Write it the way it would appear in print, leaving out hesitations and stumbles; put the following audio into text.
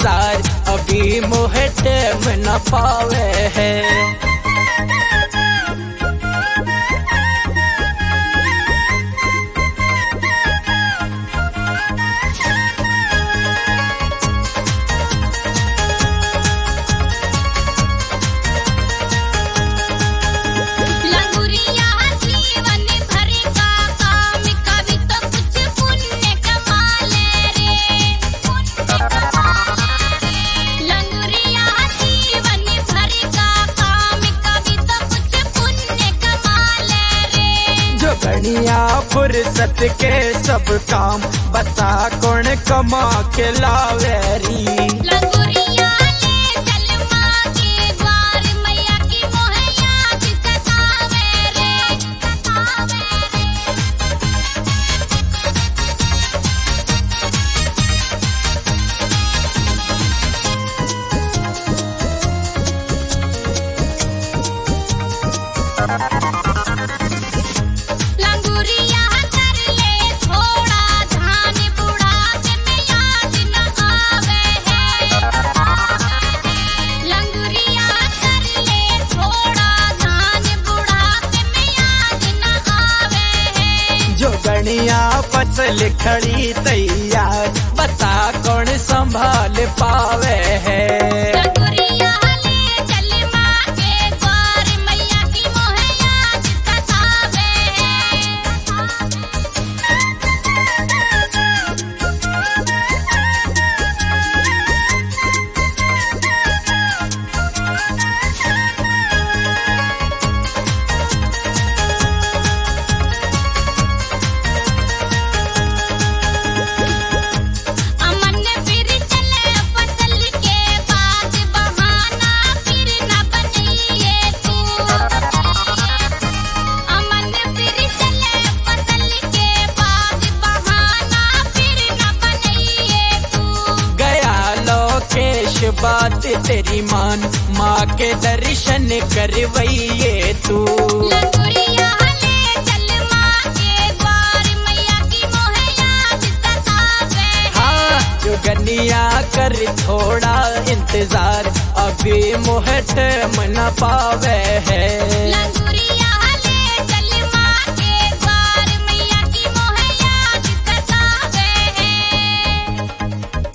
इंतजार अभी मोहे टाइम न पावे है। गणिया फुर्सत के सब काम बता कौन कमा के लावेरी। लंगुरिया ले चल माँ के द्वार मैया की मोहे याद सतावे रे, सतावे गणिया फसल खड़ी तैयार बता कौन संभाल पावे है। लंगुरिया ले चल माँ के द्वार मैया की मोहे याद सतावे बात तेरी मान माँ के दर्शन करवैये तू। लंगुरिया ले चल माँ के द्वार मैया की मोहे याद सतावे। हाँ जो गनिया कर थोड़ा इंतजार अभी मोहे टाइम न पावे है।